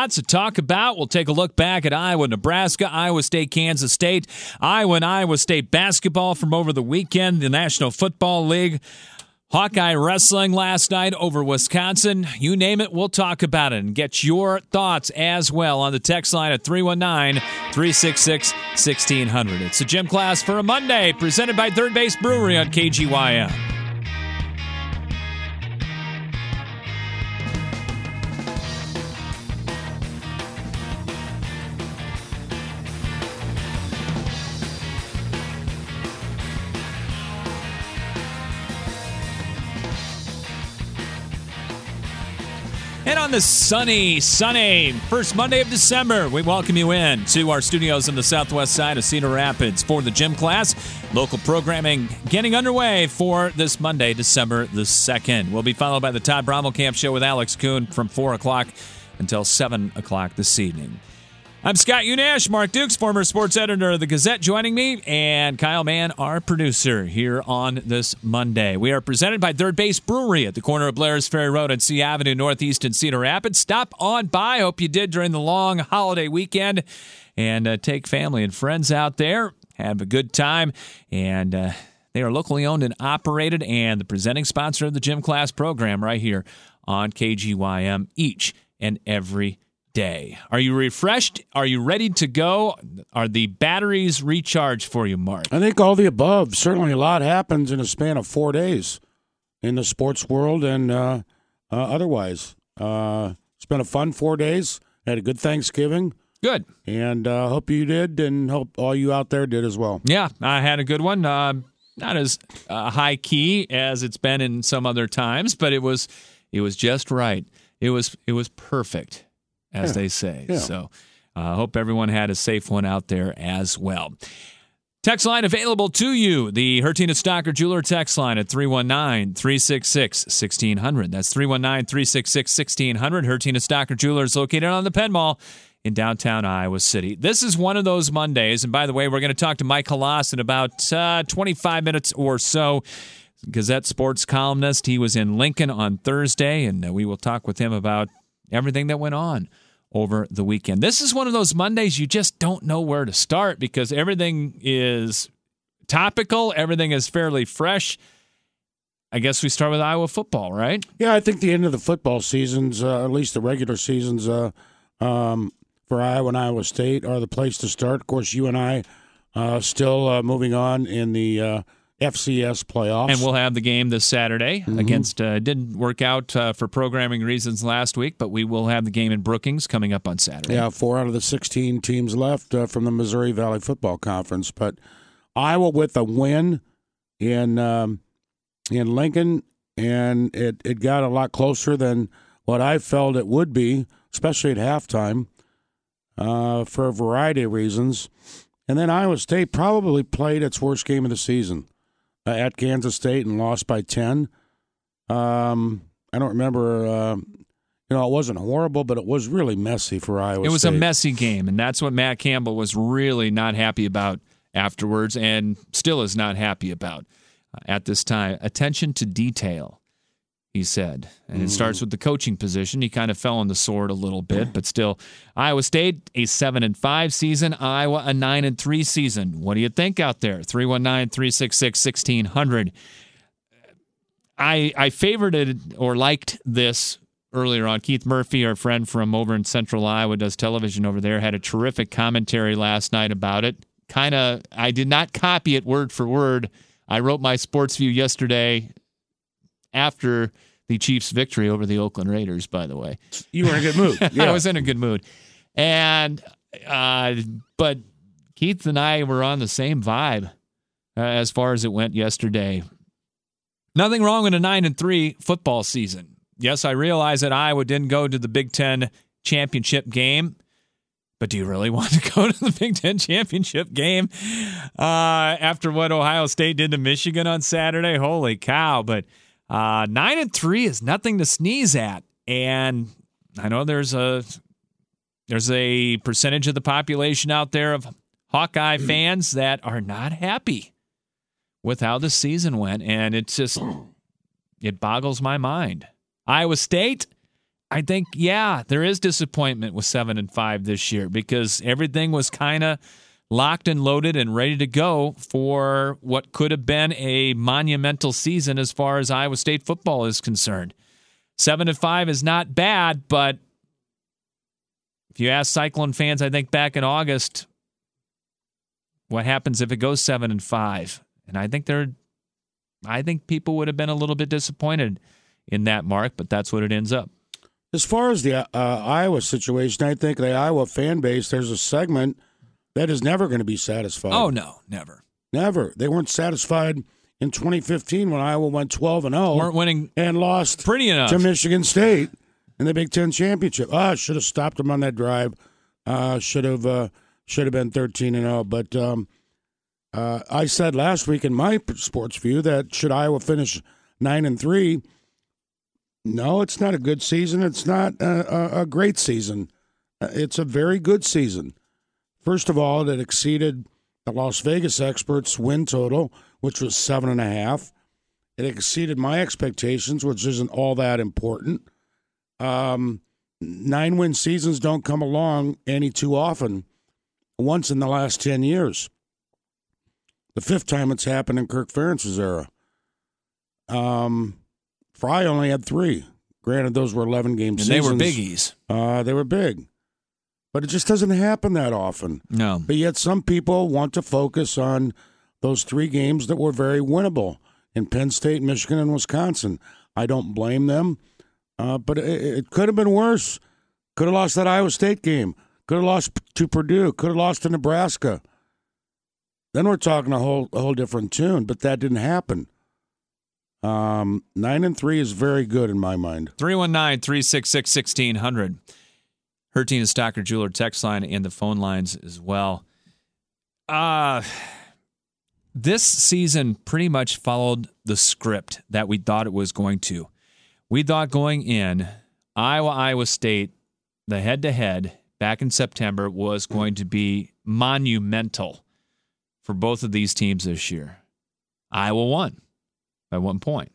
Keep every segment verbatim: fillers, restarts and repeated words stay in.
lots to talk about. We'll take a look back at Iowa, Nebraska, Iowa State, Kansas State, Iowa and Iowa State basketball from over the weekend, the National Football League, Hawkeye wrestling last night over Wisconsin. You name it, we'll talk about it and get your thoughts as well on the text line at three one nine, three six six, one six zero zero. It's the Gym Class for a Monday, presented by Third Base Brewery on K G Y M. And on this sunny, sunny first Monday of December, we welcome you in to our studios on the southwest side of Cedar Rapids for the Gym Class. Local programming getting underway for this Monday, December the second. We'll be followed by the Todd Brommelkamp Show with Alex Kuhn from four o'clock until seven o'clock this evening. I'm Scott Unash, Mark Dukes, former sports editor of the Gazette, joining me, and Kyle Mann, our producer, here on this Monday. We are presented by Third Base Brewery at the corner of Blair's Ferry Road and C Avenue, Northeast in Cedar Rapids. Stop on by. Hope you did during the long holiday weekend, and uh, take family and friends out there. Have a good time, and uh, they are locally owned and operated, and the presenting sponsor of the Gym Class program right here on K G Y M each and every day. Are you refreshed? Are you ready to go? Are the batteries recharged for you, Mark? I think all the above. Certainly a lot happens in a span of four days in the sports world and uh, uh, otherwise. Uh, it's been a fun four days. Had a good Thanksgiving. Good. And uh, hope you did, and hope all you out there did as well. Yeah, I had a good one. Uh, not as uh, high key as it's been in some other times, but it was it was just right. It was it was perfect, as yeah. they say. Yeah. So I uh, hope everyone had a safe one out there as well. Text line available to you, the Hertina Stocker Jeweler text line at three one nine, three six six, one six zero zero. That's three one nine, three six six, one six zero zero. Hertina Stocker Jeweler is located on the Penn Mall in downtown Iowa City. This is one of those Mondays, and by the way, we're going to talk to Mike Halas in about uh, twenty-five minutes or so. Gazette sports columnist. He was in Lincoln on Thursday, and we will talk with him about everything that went on over the weekend. This is one of those Mondays you just don't know where to start because everything is topical, everything is fairly fresh. I guess we start with Iowa football, right? Yeah, I think the end of the football seasons, uh, at least the regular seasons uh, um, for Iowa and Iowa State, are the place to start. Of course, you and I uh, still uh, moving on in the uh, F C S playoffs. And we'll have the game this Saturday mm-hmm. against, uh, didn't work out uh, for programming reasons last week, but we will have the game in Brookings coming up on Saturday. Yeah, four out of the sixteen teams left uh, from the Missouri Valley Football Conference. But Iowa with a win in um, in Lincoln, and it, it got a lot closer than what I felt it would be, especially at halftime, uh, for a variety of reasons. And then Iowa State probably played its worst game of the season. Uh, at Kansas State and lost by ten. Um, I don't remember, uh, you know, it wasn't horrible, but it was really messy for Iowa State. It was a messy game, and that's what Matt Campbell was really not happy about afterwards and still is not happy about uh, at this time. Attention to detail, he said. And it starts with the coaching position. He kind of fell on the sword a little bit, but still. Iowa State, a seven and five season. Iowa, a nine and three season. What do you think out there? three one nine, three six six, one six zero zero. I, I favorited or liked this earlier on. Keith Murphy, our friend from over in Central Iowa, does television over there, had a terrific commentary last night about it. Kind of, I did not copy it word for word. I wrote my sports view yesterday after the Chiefs' victory over the Oakland Raiders, by the way. You were in a good mood. Yeah. I was in a good mood. And, uh, but Keith and I were on the same vibe uh, as far as it went yesterday. Nothing wrong with a nine and three football season. Yes, I realize that Iowa didn't go to the Big Ten championship game, but do you really want to go to the Big Ten championship game uh, after what Ohio State did to Michigan on Saturday? Holy cow. But uh, nine and three is nothing to sneeze at. And I know there's a there's a percentage of the population out there of Hawkeye fans that are not happy with how the season went. And it's just, it boggles my mind. Iowa State, I think, yeah, there is disappointment with seven and five this year because everything was kind of locked and loaded and ready to go for what could have been a monumental season as far as Iowa State football is concerned. Seven and five is not bad, but if you ask Cyclone fans, I think back in August, what happens if it goes seven and five? And I think they're, I think people would have been a little bit disappointed in that mark, but that's what it ends up. As far as the uh, Iowa situation, I think the Iowa fan base, there's a segment that is never going to be satisfied. Oh, no, never. Never. They weren't satisfied in twenty fifteen when Iowa went twelve and oh. Weren't winning and lost pretty enough to Michigan State in the Big Ten Championship. Ah, oh, should have stopped them on that drive. Uh, should have uh, should have been thirteen and oh. But um, uh, I said last week in my sports view that should Iowa finish nine and three, no, it's not a good season. It's not a, a, a great season. It's a very good season. First of all, it exceeded the Las Vegas experts' win total, which was seven and a half. It exceeded my expectations, which isn't all that important. Um, nine win seasons don't come along any too often. Once in the last ten years. The fifth time it's happened in Kirk Ferentz's era. Um. Fry only had three. Granted, those were eleven-game seasons. And they were biggies. Uh, they were big. But it just doesn't happen that often. No. But yet some people want to focus on those three games that were very winnable in Penn State, Michigan, and Wisconsin. I don't blame them. Uh, but it, it could have been worse. Could have lost that Iowa State game. Could have lost to Purdue. Could have lost to Nebraska. Then we're talking a whole, a whole different tune. But that didn't happen. Um, nine and three is very good in my mind. three one nine, three six six, one six zero zero. Hertina Stocker Jeweler text line and the phone lines as well. Uh, this season pretty much followed the script that we thought it was going to. We thought going in, Iowa, Iowa State, the head-to-head back in September was going to be monumental for both of these teams this year. Iowa won by one point.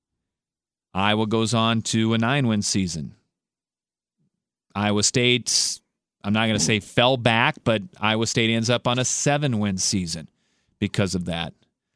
Iowa goes on to a nine-win season. Iowa State, I'm not going to say fell back, but Iowa State ends up on a seven-win season because of that.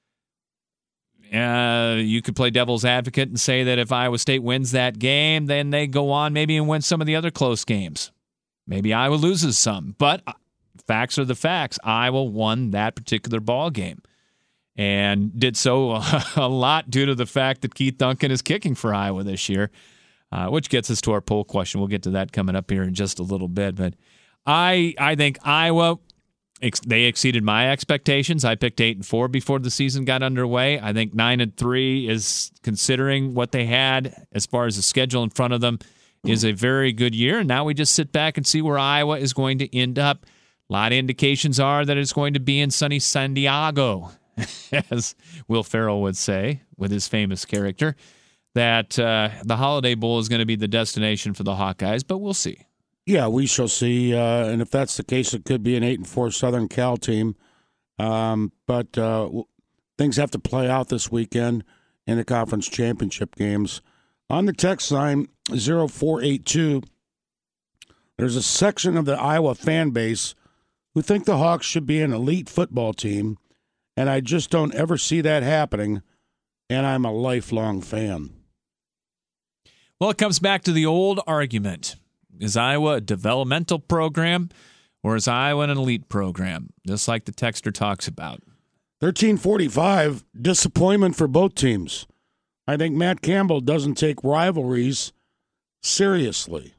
Uh, you could play devil's advocate and say that if Iowa State wins that game, then they go on maybe and win some of the other close games. Maybe Iowa loses some, but facts are the facts. Iowa won that particular ball game. And did so a lot due to the fact that Keith Duncan is kicking for Iowa this year, uh, which gets us to our poll question. We'll get to that coming up here in just a little bit. But I I think Iowa, ex- they exceeded my expectations. I picked eight and four before the season got underway. I think nine and three is, considering what they had as far as the schedule in front of them, is a very good year. And now we just sit back and see where Iowa is going to end up. A lot of indications are that it's going to be in sunny San Diego, as Will Ferrell would say with his famous character, that uh, the Holiday Bowl is going to be the destination for the Hawkeyes, but we'll see. Yeah, we shall see. Uh, and if that's the case, it could be an eight and four Southern Cal team. Um, but uh, things have to play out this weekend in the conference championship games. On the text line, zero four eight two, there's a section of the Iowa fan base who think the Hawks should be an elite football team. And I just don't ever see that happening, and I'm a lifelong fan. Well, it comes back to the old argument. Is Iowa a developmental program, or is Iowa an elite program, just like the texter talks about? thirteen forty-five, disappointment for both teams. I think Matt Campbell doesn't take rivalries seriously.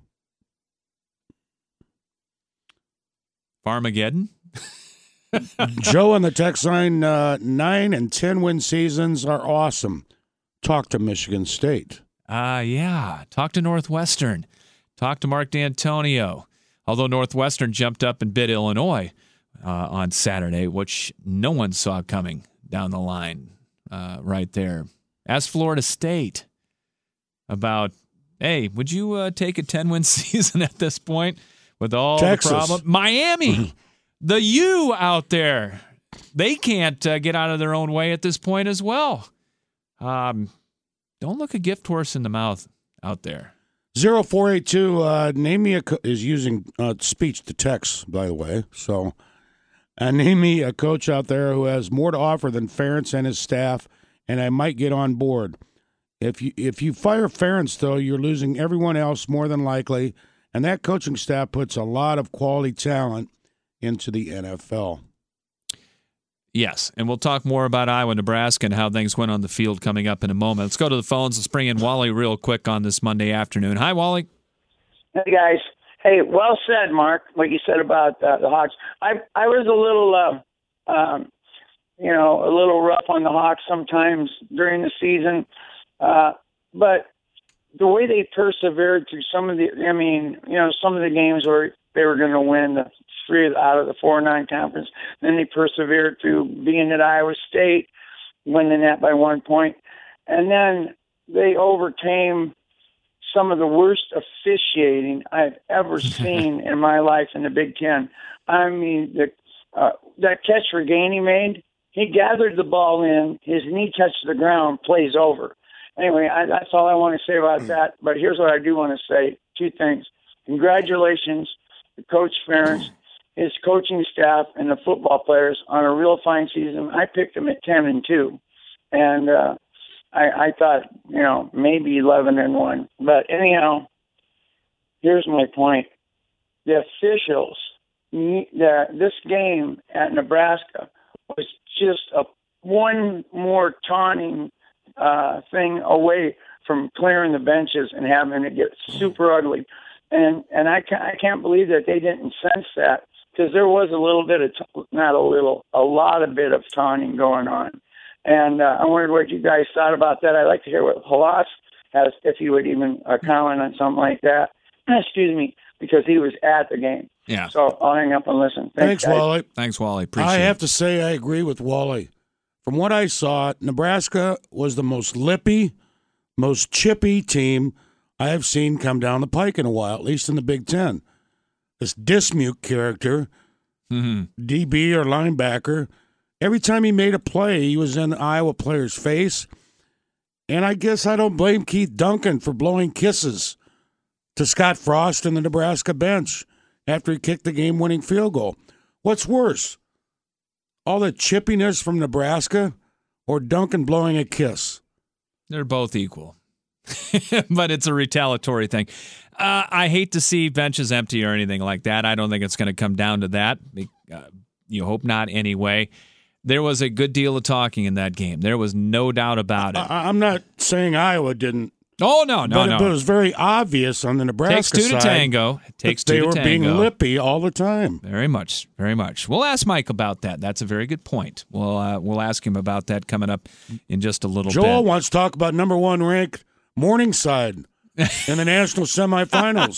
Farmageddon? Joe on the text line, uh, nine and ten win seasons are awesome. Talk to Michigan State. Uh, yeah. Talk to Northwestern. Talk to Mark D'Antonio. Although Northwestern jumped up and bit Illinois uh, on Saturday, which no one saw coming down the line uh, right there. Ask Florida State about, hey, would you uh, take a ten-win season at this point with all Texas. the problems? Miami. The U out there, they can't uh, get out of their own way at this point as well. Um, don't look a gift horse in the mouth out there. zero four eight two, uh, name me a co- is using uh, speech to text, by the way. So, uh, name me a coach out there who has more to offer than Ferentz and his staff, and I might get on board. If you if you fire Ferentz, though, you're losing everyone else more than likely, and that coaching staff puts a lot of quality talent into the N F L. Yes, and we'll talk more about Iowa, Nebraska, and how things went on the field coming up in a moment. Let's go to the phones. Let's bring in Wally real quick on this Monday afternoon. Hi, Wally. Hey, guys. Hey, well said, Mark, what you said about uh, the Hawks. I I was a little, uh, um, you know, a little rough on the Hawks sometimes during the season, uh, but the way they persevered through some of the, I mean, you know, some of the games where they were going to win the three out of the four nine conference. Then they persevered through being at Iowa State, winning that by one point. And then they overcame some of the worst officiating I've ever seen in my life in the Big Ten. I mean, the, uh, that catch Reganey made, he gathered the ball in, his knee touched the ground, plays over. Anyway, I, that's all I want to say about that. But here's what I do want to say, two things. Congratulations to Coach Ferentz, his coaching staff, and the football players on a real fine season. I picked them at ten and two, and uh, I, I thought, you know, maybe eleven and one. But anyhow, here's my point: the officials, the, this game at Nebraska was just a one more taunting uh, thing away from clearing the benches and having it get super ugly. And and I can't, I can't believe that they didn't sense that, because there was a little bit of, not a little, a lot of bit of taunting going on. And uh, I wondered what you guys thought about that. I'd like to hear what Halas has, if he would even uh, comment on something like that. Excuse me, because he was at the game. Yeah. So I'll hang up and listen. Thanks, Thanks, Wally. Thanks, Wally. Appreciate I it. have to say I agree with Wally. From what I saw, Nebraska was the most lippy, most chippy team I have seen come down the pike in a while, at least in the Big Ten. This Dismuke character, mm-hmm. D B or linebacker, every time he made a play, he was in the Iowa player's face. And I guess I don't blame Keith Duncan for blowing kisses to Scott Frost and the Nebraska bench after he kicked the game-winning field goal. What's worse, all the chippiness from Nebraska or Duncan blowing a kiss? They're both equal. But it's a retaliatory thing. Uh, I hate to see benches empty or anything like that. I don't think it's going to come down to that. Uh, you hope not anyway. There was a good deal of talking in that game. There was no doubt about it. I, I'm not saying Iowa didn't. Oh, no, no, but, no. But it was very obvious on the Nebraska Takes two side. to tango. It takes two they to were tango. being lippy all the time. Very much, very much. We'll ask Mike about that. That's a very good point. We'll uh, we'll ask him about that coming up in just a little Joel bit. Joel wants to talk about number one ranked Morningside in the national semifinals.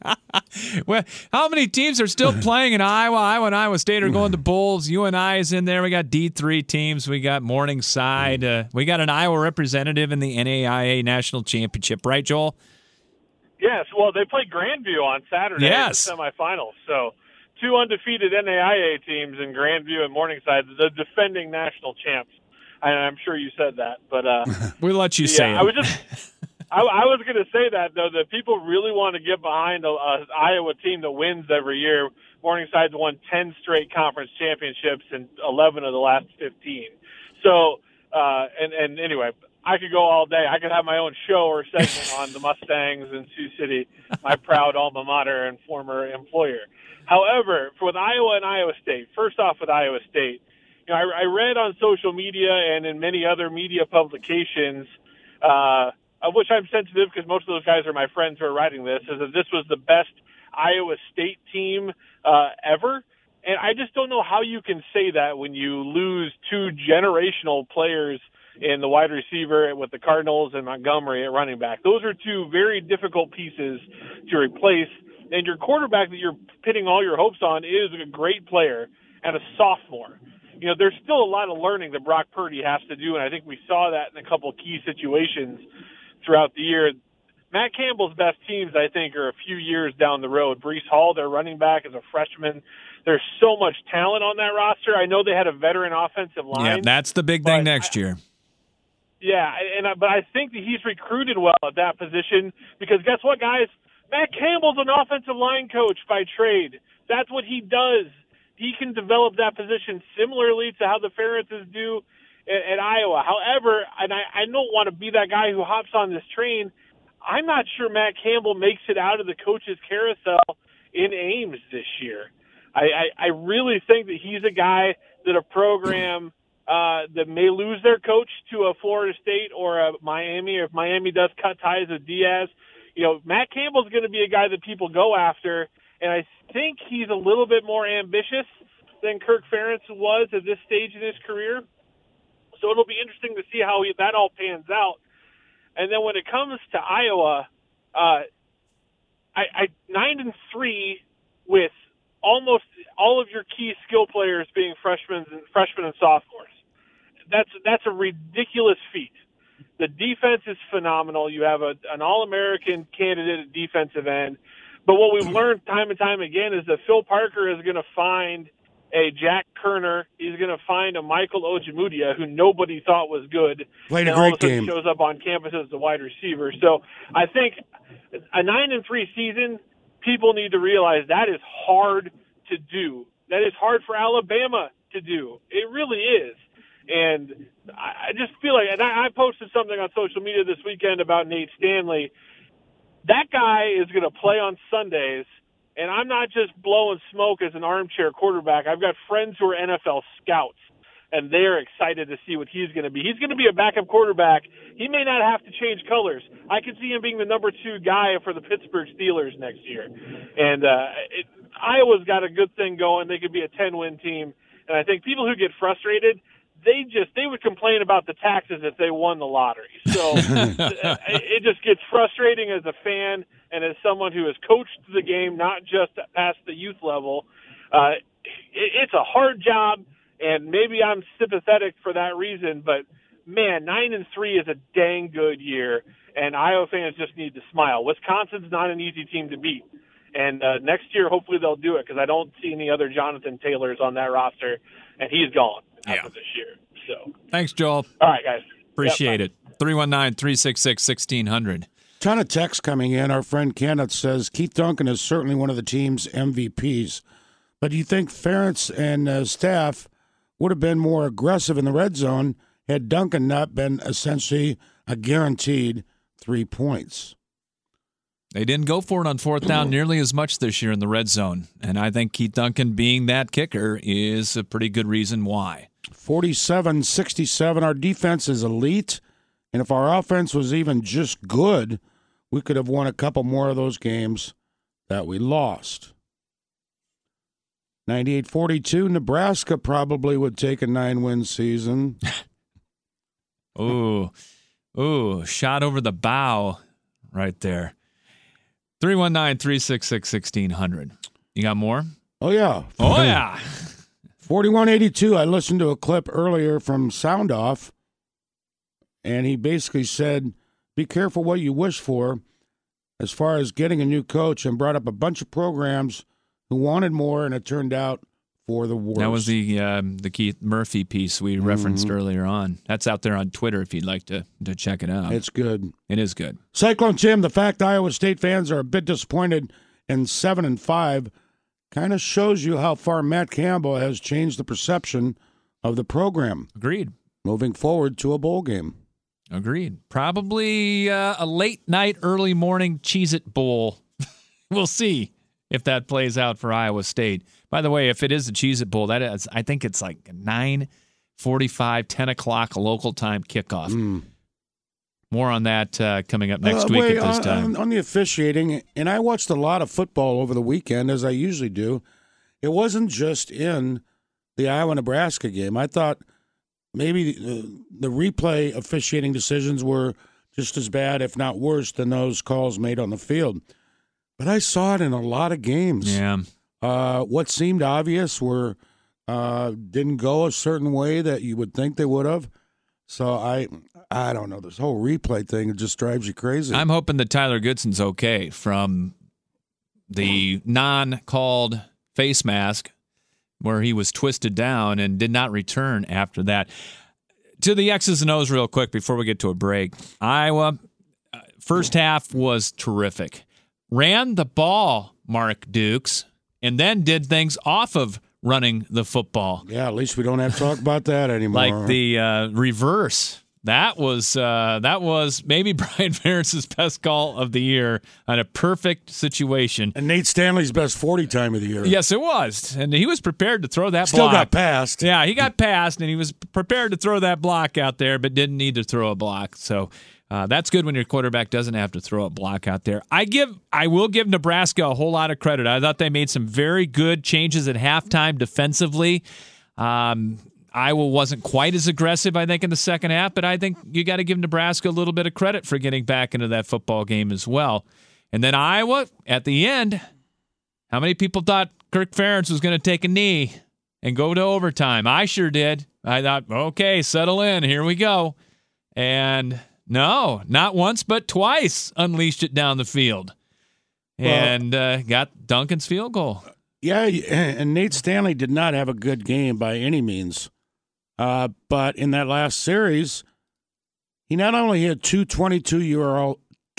Well, how many teams are still playing in Iowa? Iowa and Iowa State are going to bowls. U N I is in there. We got D three teams. We got Morningside. Uh, we got an Iowa representative in the N A I A National Championship, right, Joel? Yes. Well, they played Grandview on Saturday yes. in the semifinals. So two undefeated N A I A teams in Grandview and Morningside, the defending national champs. And I'm sure you said that, but uh, we'll let you yeah, say it. I was just. I, I was going to say that, though, that people really want to get behind an Iowa team that wins every year. Morningside's won ten straight conference championships and eleven of the last fifteen. So, uh, and, and anyway, I could go all day. I could have my own show or segment on the Mustangs in Sioux City, my proud alma mater and former employer. However, for with Iowa and Iowa State, first off with Iowa State, you know, I, I read on social media and in many other media publications, uh, of which I'm sensitive because most of those guys are my friends who are writing this, is that this was the best Iowa State team uh, ever. And I just don't know how you can say that when you lose two generational players in the wide receiver with the Cardinals and Montgomery at running back. Those are two very difficult pieces to replace. And your quarterback that you're pitting all your hopes on is a great player and a sophomore. You know, there's still a lot of learning that Brock Purdy has to do, and I think we saw that in a couple key situations throughout the year. Matt Campbell's best teams, I think, are a few years down the road. Breece Hall, their running back, is a freshman. There's so much talent on that roster. I know they had a veteran offensive line. Yeah, that's the big thing next I, year. Yeah, and I, but I think that he's recruited well at that position because guess what, guys? Matt Campbell's an offensive line coach by trade. That's what he does. He can develop that position similarly to how the Ferentzes do at, at Iowa. However, and I, I don't want to be that guy who hops on this train, I'm not sure Matt Campbell makes it out of the coach's carousel in Ames this year. I, I, I really think that he's a guy that a program uh, that may lose their coach to a Florida State or a Miami, or if Miami does cut ties with Diaz, you know, Matt Campbell's going to be a guy that people go after, and I think he's a little bit more ambitious than Kirk Ferentz was at this stage in his career. So it'll be interesting to see how he, that all pans out. And then when it comes to Iowa, uh, I, I nine and three with almost all of your key skill players being freshmen and freshmen and sophomores. That's that's a ridiculous feat. The defense is phenomenal. You have a, an All-American candidate at defensive end. But what we've learned time and time again is that Phil Parker is going to find a Jack Kerner. He's going to find a Michael Ojemudia, who nobody thought was good. Played a and all great of a sudden game. shows up on campus as the wide receiver. So I think a nine and three season, people need to realize that is hard to do. That is hard for Alabama to do. It really is. And I just feel like, and I posted something on social media this weekend about Nate Stanley. That guy is going to play on Sundays, and I'm not just blowing smoke as an armchair quarterback. I've got friends who are N F L scouts, and they're excited to see what he's going to be. He's going to be a backup quarterback. He may not have to change colors. I could see him being the number two guy for the Pittsburgh Steelers next year. And uh, it, Iowa's got a good thing going. They could be a ten-win team. And I think people who get frustrated, they just they would complain about the taxes if they won the lottery. So it just gets frustrating as a fan and as someone who has coached the game, not just past the youth level. Uh, it, it's a hard job, and maybe I'm sympathetic for that reason. But man, nine and three is a dang good year, and Iowa fans just need to smile. Wisconsin's not an easy team to beat. And uh, next year, hopefully they'll do it because I don't see any other Jonathan Taylors on that roster, and he's gone after yeah. this year. So thanks, Joel. All right, guys. Appreciate yep, it. three one nine, three six six, one six zero zero. Ton of texts coming in. Our friend Kenneth says Keith Duncan is certainly one of the team's M V Ps. But do you think Ferentz and uh, staff would have been more aggressive in the red zone had Duncan not been essentially a guaranteed three points? They didn't go for it on fourth down nearly as much this year in the red zone. And I think Keith Duncan being that kicker is a pretty good reason why. forty-seven sixty-seven. Our defense is elite. And if our offense was even just good, we could have won a couple more of those games that we lost. ninety-eight forty-two. Nebraska probably would take a nine-win season. Ooh. Ooh. Shot over the bow right there. three one nine, three six six, one six zero zero. You got more? Oh, yeah. Oh, yeah. forty-one eighty-two, I listened to a clip earlier from Sound Off, and he basically said, be careful what you wish for as far as getting a new coach, and brought up a bunch of programs who wanted more, and it turned out for the worst. That was the um, the Keith Murphy piece we referenced mm-hmm. earlier on. That's out there on Twitter if you'd like to, to check it out. It's good. It is good. Cyclone Tim, the fact Iowa State fans are a bit disappointed in seven and five kind of shows you how far Matt Campbell has changed the perception of the program. Agreed. Moving forward to a bowl game. Agreed. Probably uh, a late night, early morning Cheez-It Bowl. We'll see if that plays out for Iowa State. By the way, if it is a Cheez-It Bowl, that is, I think it's like nine forty-five, ten o'clock local time kickoff. Mm. More on that uh, coming up next uh, week wait, at this on, time. On, on the officiating, and I watched a lot of football over the weekend, as I usually do. It wasn't just in the Iowa-Nebraska game. I thought maybe the, the replay officiating decisions were just as bad, if not worse, than those calls made on the field. But I saw it in a lot of games. Yeah. Uh, what seemed obvious were uh, didn't go a certain way that you would think they would have. So I, I don't know. This whole replay thing, it just drives you crazy. I'm hoping that Tyler Goodson's okay from the non-called face mask where he was twisted down and did not return after that. To the X's and O's real quick before we get to a break. Iowa, first half was terrific. Ran the ball, Mark Dukes, and then did things off of running the football. Yeah, at least we don't have to talk about that anymore. Like the uh, reverse. That was uh, that was maybe Brian Ferentz' best call of the year on a perfect situation. And Nate Stanley's best forty time of the year. Yes, it was. And he was prepared to throw that Still block. got passed. Yeah, he got passed, and he was prepared to throw that block out there, but didn't need to throw a block. So uh, that's good when your quarterback doesn't have to throw a block out there. I give, I will give Nebraska a whole lot of credit. I thought they made some very good changes at halftime defensively. Um Iowa wasn't quite as aggressive, I think, in the second half, but I think you got to give Nebraska a little bit of credit for getting back into that football game as well. And then Iowa, at the end, how many people thought Kirk Ferentz was going to take a knee and go to overtime? I sure did. I thought, okay, settle in, here we go. And no, not once, but twice unleashed it down the field and well, uh, got Duncan's field goal. Yeah, and Nate Stanley did not have a good game by any means. Uh, but in that last series, he not only had two twenty-two-yard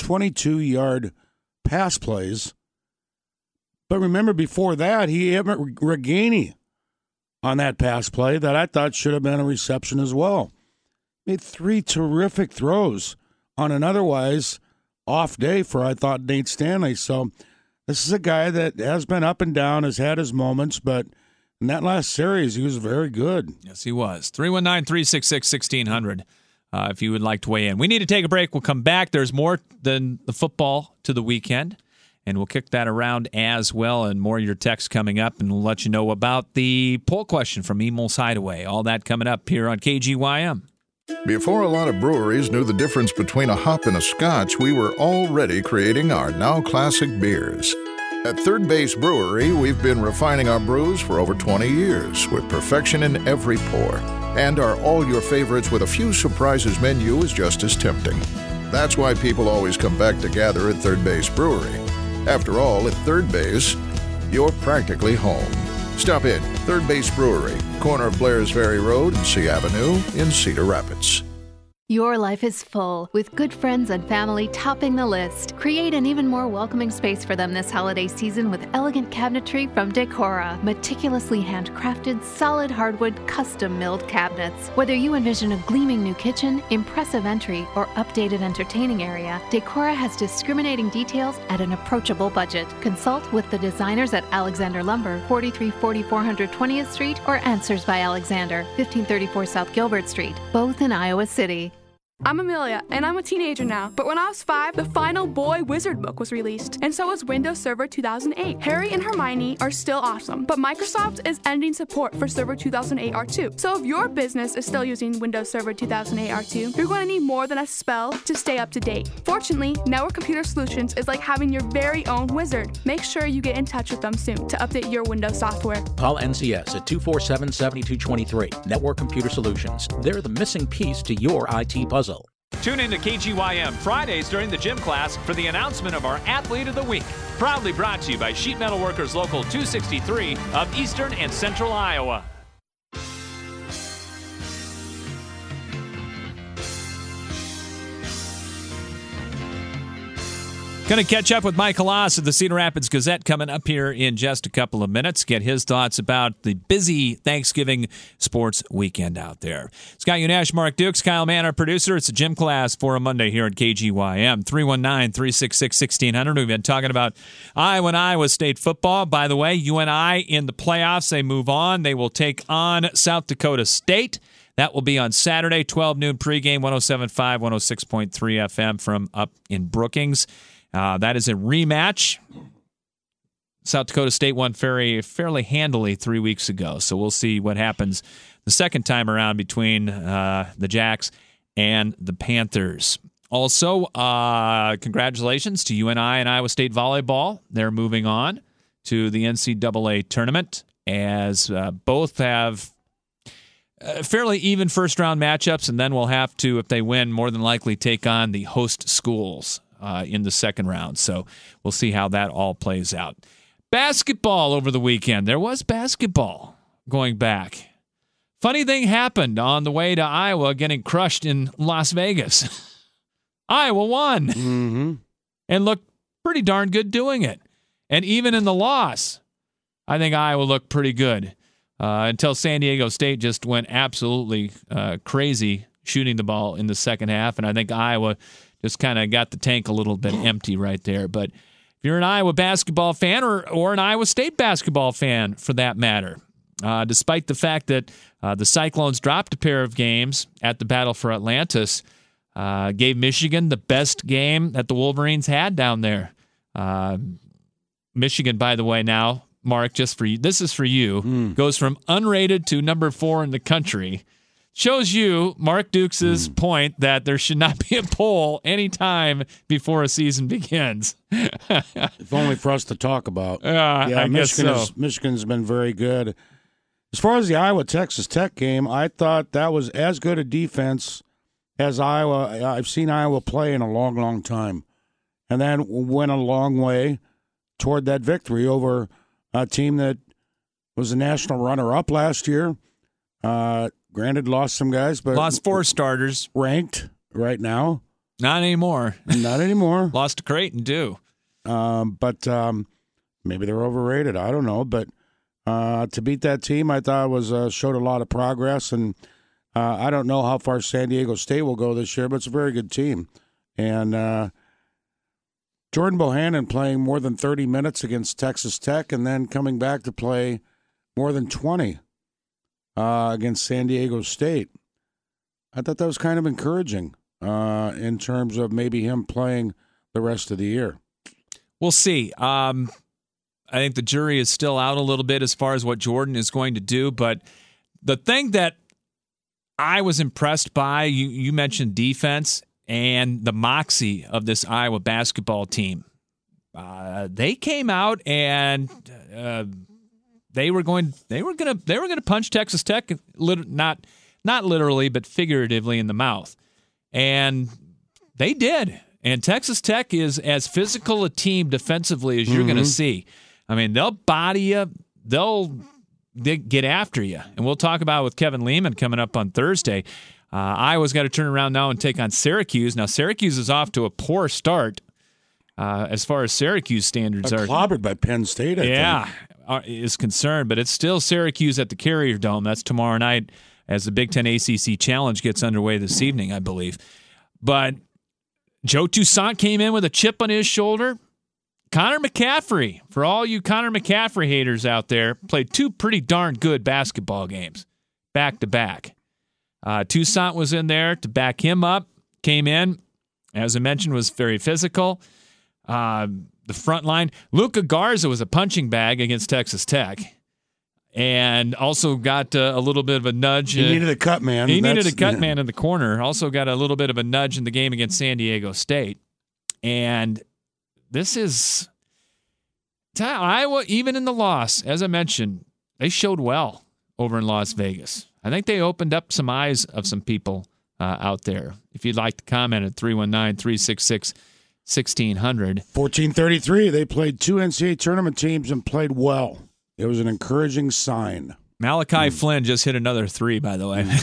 pass plays, but remember before that, he had Reganey on that pass play that I thought should have been a reception as well. Made three terrific throws on an otherwise off day for, I thought, Nate Stanley. So this is a guy that has been up and down, has had his moments, but in that last series, he was very good. Yes, he was. three one nine, three six six, one six zero zero uh, if you would like to weigh in. We need to take a break. We'll come back. There's more than the football to the weekend, and we'll kick that around as well, and more of your texts coming up, and we'll let you know about the poll question from Emil's Hideaway. All that coming up here on K G Y M. Before a lot of breweries knew the difference between a hop and a scotch, we were already creating our now classic beers. At Third Base Brewery, we've been refining our brews for over twenty years, with perfection in every pour. And our all-your-favorites with a few surprises menu is just as tempting. That's why people always come back to gather at Third Base Brewery. After all, at Third Base, you're practically home. Stop in, Third Base Brewery, corner of Blairs Ferry Road and C Avenue in Cedar Rapids. Your life is full, with good friends and family topping the list. Create an even more welcoming space for them this holiday season with elegant cabinetry from Decora. Meticulously handcrafted, solid hardwood, custom-milled cabinets. Whether you envision a gleaming new kitchen, impressive entry, or updated entertaining area, Decora has discriminating details at an approachable budget. Consult with the designers at Alexander Lumber, forty-three forty four hundred twentieth Street, or Answers by Alexander, fifteen thirty-four South Gilbert Street, both in Iowa City. I'm Amelia, and I'm a teenager now. But when I was five, the final Boy Wizard book was released, and so was Windows Server two thousand eight. Harry and Hermione are still awesome, but Microsoft is ending support for Server two thousand eight R two. So if your business is still using Windows Server two thousand eight R two, you're going to need more than a spell to stay up to date. Fortunately, Network Computer Solutions is like having your very own wizard. Make sure you get in touch with them soon to update your Windows software. Call N C S at two four seven, seven two two three. Network Computer Solutions. They're the missing piece to your I T puzzle. Tune in to K G Y M Fridays during the gym class for the announcement of our Athlete of the Week. Proudly brought to you by Sheet Metal Workers Local two sixty-three of Eastern and Central Iowa. Going to catch up with Mike Halas of the Cedar Rapids Gazette coming up here in just a couple of minutes. Get his thoughts about the busy Thanksgiving sports weekend out there. Scott Unash, Mark Dukes, Kyle Mann, our producer. It's a gym class for a Monday here at K G Y M. three one nine, three six six, one six zero zero. We've been talking about Iowa and Iowa State football. By the way, U N I in the playoffs. They move on. They will take on South Dakota State. That will be on Saturday, twelve noon pregame, one oh seven point five, one oh six point three F M from up in Brookings. Uh, that is a rematch. South Dakota State won fairly, fairly handily three weeks ago, so we'll see what happens the second time around between uh, the Jacks and the Panthers. Also, uh, congratulations to U N I and Iowa State volleyball. They're moving on to the N C double A tournament, as uh, both have uh, fairly even first-round matchups, and then we'll have to, if they win, more than likely take on the host schools Uh, in the second round. So we'll see how that all plays out. Basketball over the weekend. There was basketball going back funny thing happened on the way to Iowa getting crushed in Las Vegas. Iowa won Mm-hmm. and looked pretty darn good doing it. And even in the loss, I think Iowa looked pretty good uh, until San Diego State just went absolutely uh, crazy shooting the ball in the second half. And I think Iowa just kind of got the tank a little bit empty right there. But if you're an Iowa basketball fan or, or an Iowa State basketball fan for that matter, uh, despite the fact that uh, the Cyclones dropped a pair of games at the Battle for Atlantis, uh, gave Michigan the best game that the Wolverines had down there. Uh, Michigan, by the way, now, Mark, just for you, this is for you, mm. goes from unrated to number four in the country. Shows you Mark Dukes' mm. point that there should not be a poll anytime before a season begins. If only for us to talk about. Uh, yeah, I Michigan guess so. is, Michigan's been very good. As far as the Iowa-Texas Tech game, I thought that was as good a defense as Iowa. I've seen Iowa play in a long, long time. And that went a long way toward that victory over a team that was a national runner-up last year. Uh, granted, lost some guys, but lost four starters. Ranked right now. Not anymore. Not anymore. Lost to Creighton, too. Um, but um, maybe they're overrated. I don't know. But uh, to beat that team, I thought was uh, showed a lot of progress. And uh, I don't know how far San Diego State will go this year, but it's a very good team. And uh, Jordan Bohannon playing more than thirty minutes against Texas Tech and then coming back to play more than twenty uh, against San Diego State. I thought that was kind of encouraging uh, in terms of maybe him playing the rest of the year. We'll see. Um, I think the jury is still out a little bit as far as what Jordan is going to do. But the thing that I was impressed by, you, you mentioned defense and the moxie of this Iowa basketball team. Uh, they came out and uh, they were going. They were going to. They were going to punch Texas Tech, not not literally, but figuratively in the mouth, and they did. And Texas Tech is as physical a team defensively as you're mm-hmm. going to see. I mean, they'll body you. They'll they get after you. And we'll talk about it with Kevin Lehman coming up on Thursday. Uh, Iowa's got to turn around now and take on Syracuse. Now, Syracuse is off to a poor start uh, as far as Syracuse standards are. Clobbered by Penn State, I yeah, think. Uh, is concerned. But it's still Syracuse at the Carrier Dome. That's tomorrow night as the Big Ten A C C Challenge gets underway this evening, I believe. But Joe Toussaint came in with a chip on his shoulder. Connor McCaffrey, for all you Connor McCaffrey haters out there, played two pretty darn good basketball games back to back. Uh, Toussaint was in there to back him up, came in, as I mentioned, was very physical. Uh, the front line, Luka Garza was a punching bag against Texas Tech. And also got uh, a little bit of a nudge. He needed a cut man. He That's, needed a cut yeah. man in the corner. Also got a little bit of a nudge in the game against San Diego State. And this is Iowa, even in the loss, as I mentioned, they showed well over in Las Vegas. I think they opened up some eyes of some people uh, out there. If you'd like to comment at three one nine, three six six, one six zero zero. fourteen thirty-three, they played two N C double A tournament teams and played well. It was an encouraging sign. Malachi mm. Flynn just hit another three, by the way.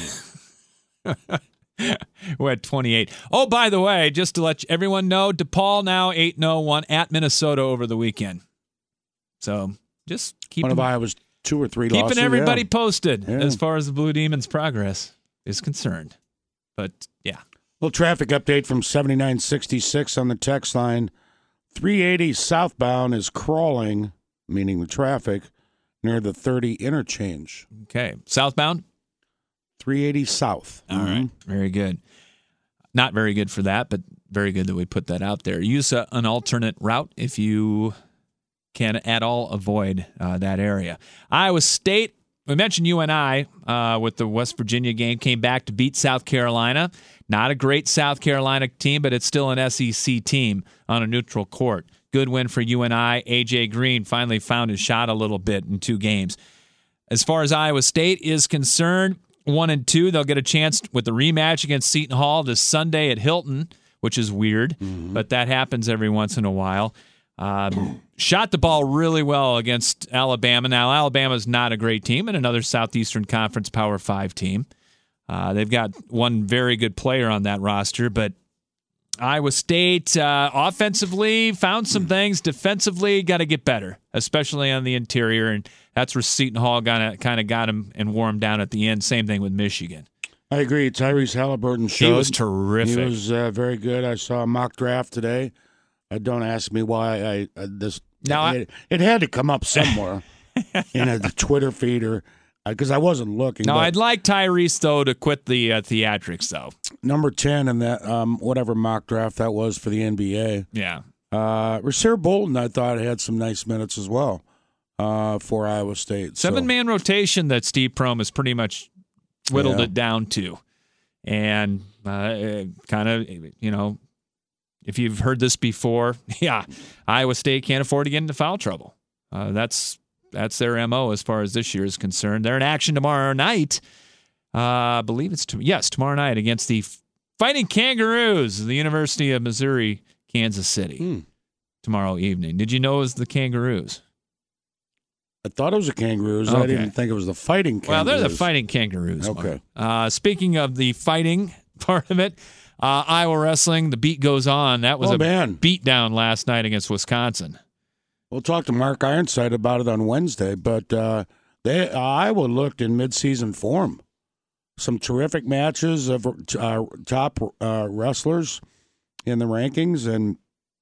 We're at twenty-eight. Oh, by the way, just to let everyone know, DePaul now eight and oh, won at Minnesota over the weekend. So just keep One of Iowa's two or three keeping losses, everybody yeah. posted yeah. as far as the Blue Demons' progress is concerned. But, yeah. Little traffic update from seventy-nine sixty-six on the text line. three eighty southbound is crawling, meaning the traffic, near the thirty interchange. Okay. Southbound? three eighty south. All mm-hmm. right. Very good. Not very good for that, but very good that we put that out there. Use a, an alternate route if you can at all avoid uh, that area. Iowa State, we mentioned U N I uh, with the West Virginia game, came back to beat South Carolina. Not a great South Carolina team, but it's still an S E C team on a neutral court. Good win for U N I. A J Green finally found his shot a little bit in two games. As far as Iowa State is concerned, one and two, they'll get a chance with the rematch against Seton Hall this Sunday at Hilton, which is weird, mm-hmm. but that happens every once in a while. Um, shot the ball really well against Alabama. Now, Alabama's not a great team and another Southeastern Conference Power Five team. Uh, they've got one very good player on that roster, but Iowa State uh, offensively found some things. Defensively, got to get better, especially on the interior, and that's where Seton Hall kind of got him and wore him down at the end. Same thing with Michigan. I agree. Tyrese Halliburton showed. He was terrific. He was uh, very good. I saw a mock draft today. Uh, don't ask me why I uh, this. Now it, I, it had to come up somewhere in a the Twitter feed or because uh, I wasn't looking. No, but I'd like Tyrese though to quit the uh, theatrics though. Number ten in that um, whatever mock draft that was for the N B A. Yeah. Uh, Rasir Bolton, I thought had some nice minutes as well uh, for Iowa State. Seven so. man rotation that Steve Prohm has pretty much whittled Yeah. it down to, and uh, kind of you know. If you've heard this before, yeah, Iowa State can't afford to get into foul trouble. Uh, that's that's their M O as far as this year is concerned. They're in action tomorrow night. Uh, I believe it's to, yes tomorrow night against the Fighting Kangaroos, the University of Missouri, Kansas City. Hmm. Tomorrow evening. Did you know it was the Kangaroos? I thought it was the Kangaroos. Okay. I didn't think it was the Fighting Kangaroos. Well, they're the Fighting Kangaroos. Okay. Uh, speaking of the fighting part of it. Uh, Iowa wrestling, the beat goes on. That was Oh, a man. beat down last night against Wisconsin. We'll talk to Mark Ironside about it on Wednesday, but uh, they uh, Iowa looked in midseason form. Some terrific matches of uh, top uh, wrestlers in the rankings, and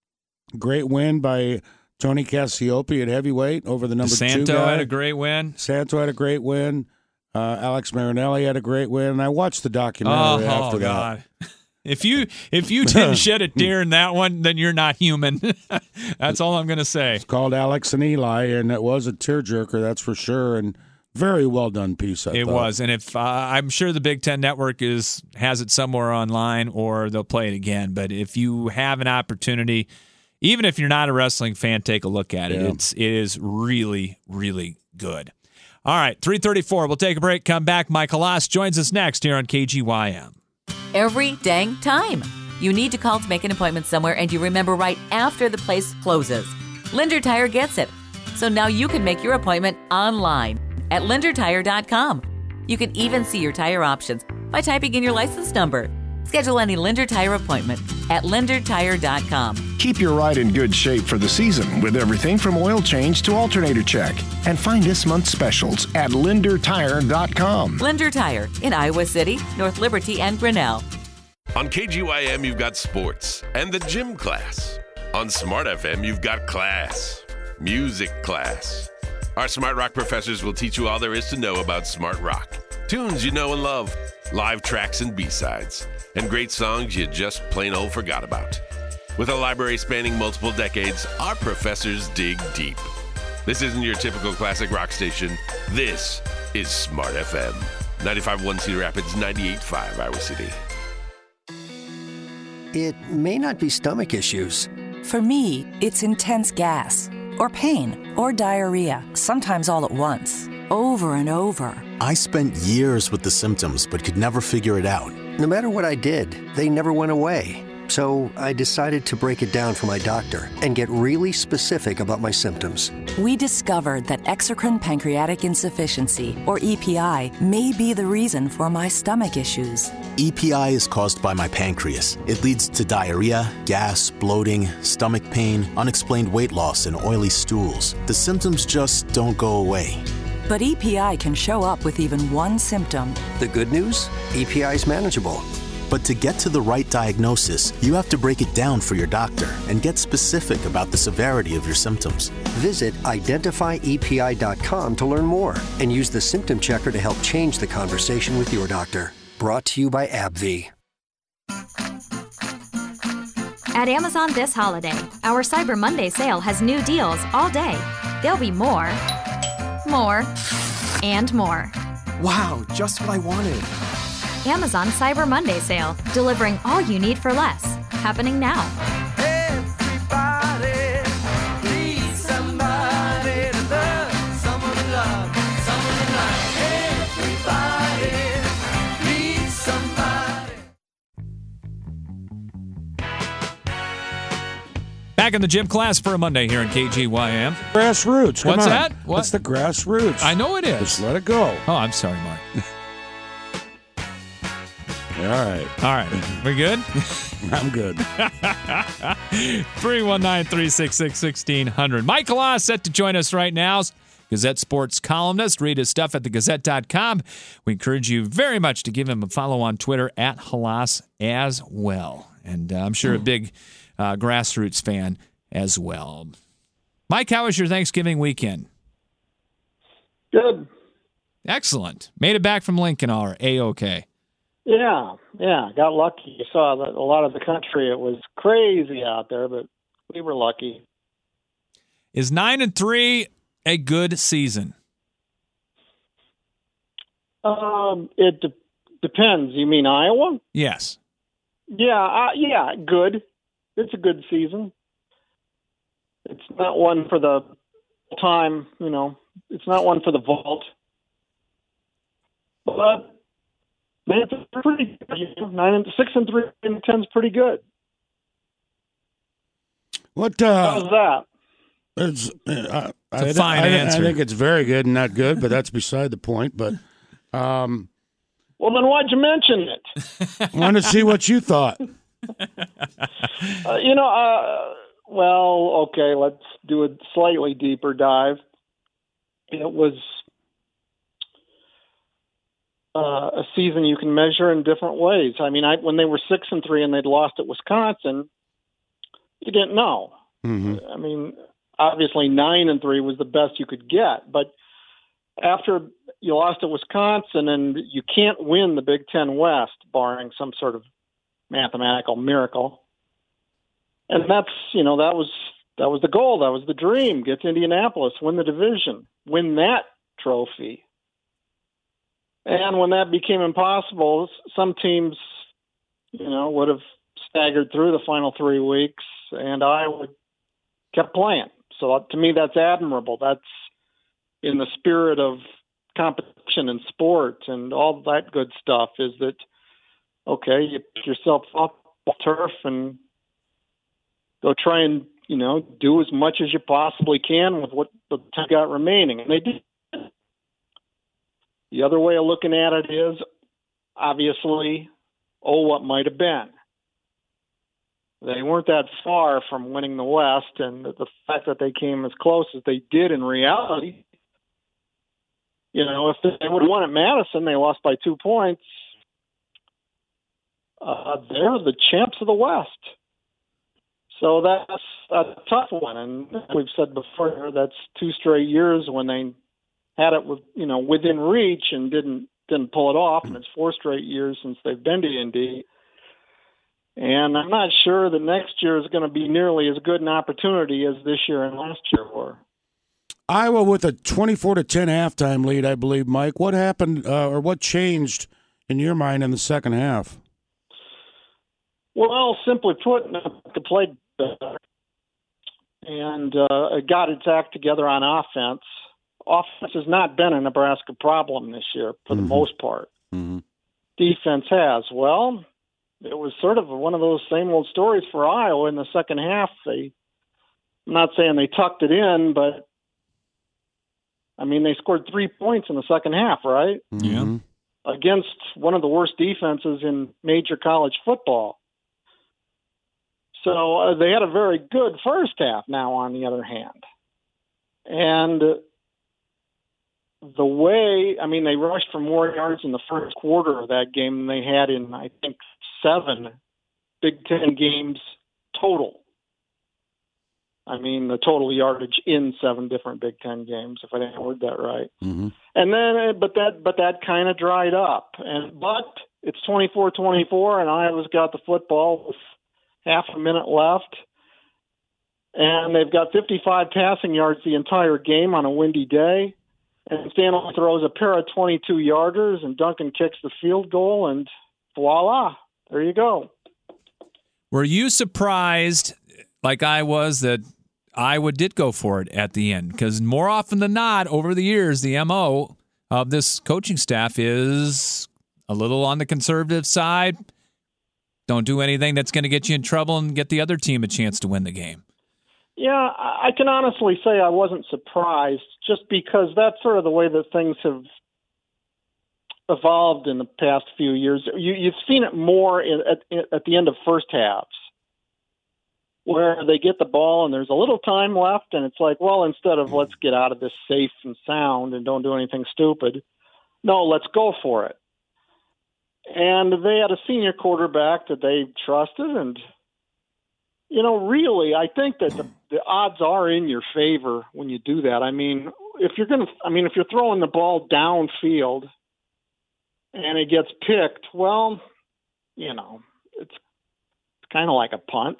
great win by Tony Cassiope at heavyweight over the number DeSanto two guy. had a great win. Santo had a great win. Uh, Alex Marinelli had a great win, and I watched the documentary Oh, after oh God. that. If you if you didn't shed a tear in that one, then you're not human. That's all I'm going to say. It's called Alex and Eli, and it was a tearjerker, that's for sure, and very well done piece. I It thought. was, and if uh, I'm sure the Big Ten Network is has it somewhere online, or they'll play it again. But if you have an opportunity, even if you're not a wrestling fan, take a look at it. Yeah. It's it is really really good. All right, three thirty-four. We'll take a break. Come back. Michael Oss joins us next here on K G Y M. Every dang time. You need to call to make an appointment somewhere and you remember right after the place closes. Linder Tire gets it. So now you can make your appointment online at linder tire dot com. You can even see your tire options by typing in your license number. Schedule any Linder Tire appointment at linder tire dot com. Keep your ride in good shape for the season with everything from oil change to alternator check. And find this month's specials at linder tire dot com. Linder Tire in Iowa City, North Liberty, and Grinnell. On K G Y M, you've got sports and the gym class. On Smart F M, you've got class, music class. Our Smart Rock professors will teach you all there is to know about Smart Rock. Tunes you know and love, live tracks and B-sides, and great songs you just plain old forgot about. With a library spanning multiple decades, our professors dig deep. This isn't your typical classic rock station. This is Smart F M. ninety-five point one Cedar Rapids, ninety-eight point five Iowa City. It may not be stomach issues. For me, it's intense gas, or pain, or diarrhea, sometimes all at once, over and over. I spent years with the symptoms, but could never figure it out. No matter what I did, they never went away. So I decided to break it down for my doctor and get really specific about my symptoms. We discovered that exocrine pancreatic insufficiency, or E P I, may be the reason for my stomach issues. E P I is caused by my pancreas. It leads to diarrhea, gas, bloating, stomach pain, unexplained weight loss, and oily stools. The symptoms just don't go away. But E P I can show up with even one symptom. The good news? E P I is manageable. But to get to the right diagnosis, you have to break it down for your doctor and get specific about the severity of your symptoms. Visit identify E P I dot com to learn more and use the symptom checker to help change the conversation with your doctor. Brought to you by AbbVie. At Amazon this holiday, our Cyber Monday sale has new deals all day. There'll be more, more, and more. Wow, just what I wanted. Amazon Cyber Monday sale, delivering all you need for less. Happening now. Everybody needs somebody to love, someone to love, someone to love. Everybody needs somebody. Back in the gym class for a Monday here in K G Y M. Grassroots. Come What's on. that? What? That's the grassroots. I know it is. Just let it go. Oh, I'm sorry, Mark. All right. All right. We good? I'm good. three one nine, three six six, one six zero zero. Mike Halas set to join us right now. Gazette Sports columnist. Read his stuff at the gazette dot com. We encourage you very much to give him a follow on Twitter at Halas as well. And uh, I'm sure a big uh, grassroots fan as well. Mike, how was your Thanksgiving weekend? Good. Excellent. Made it back from Lincoln, all right. A-OK. Yeah, yeah, got lucky. You saw that a lot of the country, it was crazy out there, but we were lucky. Is nine and three a good season? Um, it de- depends. You mean Iowa? Yes. Yeah, uh, yeah, good. It's a good season. It's not one for the time, you know. It's not one for the vault. But man, it's pretty good. You know, nine and six and three and ten's pretty good. What? Uh, How's that? It's, uh, It's a I, fine I, answer. I think it's very good and not good, but that's beside the point. But um, well, then why'd you mention it? I wanted to see what you thought. uh, you know, uh, well, okay, let's do a slightly deeper dive. It was uh, a season you can measure in different ways. I mean, I, when they were six and three and they'd lost at Wisconsin, you didn't know. Mm-hmm. I mean, obviously nine and three was the best you could get, but after you lost at Wisconsin and you can't win the Big Ten West, barring some sort of mathematical miracle. And that's, you know, that was, that was the goal. That was the dream. Get to Indianapolis, win the division, win that trophy. And when that became impossible, some teams, you know, would have staggered through the final three weeks and Iowa kept playing. So to me, that's admirable. That's in the spirit of competition and sport and all that good stuff, is that, okay, you pick yourself up off turf and go try and, you know, do as much as you possibly can with what the time got remaining. And they did. The other way of looking at it is, obviously, oh, what might have been. They weren't that far from winning the West, and the fact that they came as close as they did in reality, you know, if they would have won at Madison, they lost by two points. Uh, they're the champs of the West. So that's a tough one, and we've said before that's two straight years when they had it with, you know, within reach and didn't didn't pull it off, and it's four straight years since they've been to Indy. And I'm not sure that next year is going to be nearly as good an opportunity as this year and last year were. Iowa with a twenty-four to ten halftime lead, I believe, Mike. What happened uh, or what changed in your mind in the second half? Well, simply put, the play better and uh, it got its act together on offense. Offense has not been a Nebraska problem this year for the Mm-hmm. most part. Mm-hmm. Defense has. Well, it was sort of one of those same old stories for Iowa in the second half. They, I'm not saying they tucked it in, but I mean, they scored three points in the second half, right? Yeah. Against one of the worst defenses in major college football. So uh, they had a very good first half now, on the other hand. And uh, the way, I mean, they rushed for more yards in the first quarter of that game than they had in, I think, seven Big Ten games total. I mean, the total yardage in seven different Big Ten games, if I didn't word that right. Mm-hmm. And then, but that, but that kind of dried up. And but it's twenty-four twenty-four, and Iowa's got the football with half a minute left, and they've got fifty-five passing yards the entire game on a windy day. And Stanley throws a pair of twenty-two yarders, and Duncan kicks the field goal, and voila, there you go. Were you surprised, like I was, that Iowa did go for it at the end? Because more often than not, over the years, the M O of this coaching staff is a little on the conservative side. Don't do anything that's going to get you in trouble and get the other team a chance to win the game. Yeah, I I can honestly say I wasn't surprised, just because that's sort of the way that things have evolved in the past few years. You, you've seen it more in, at, at the end of first halves, where they get the ball and there's a little time left, and it's like, well, instead of let's get out of this safe and sound and don't do anything stupid, no, let's go for it. And they had a senior quarterback that they trusted, and you know, really, I think that the, the odds are in your favor when you do that. I mean, if you're going to, I mean, if you're throwing the ball downfield and it gets picked, well, you know, it's, it's kind of like a punt.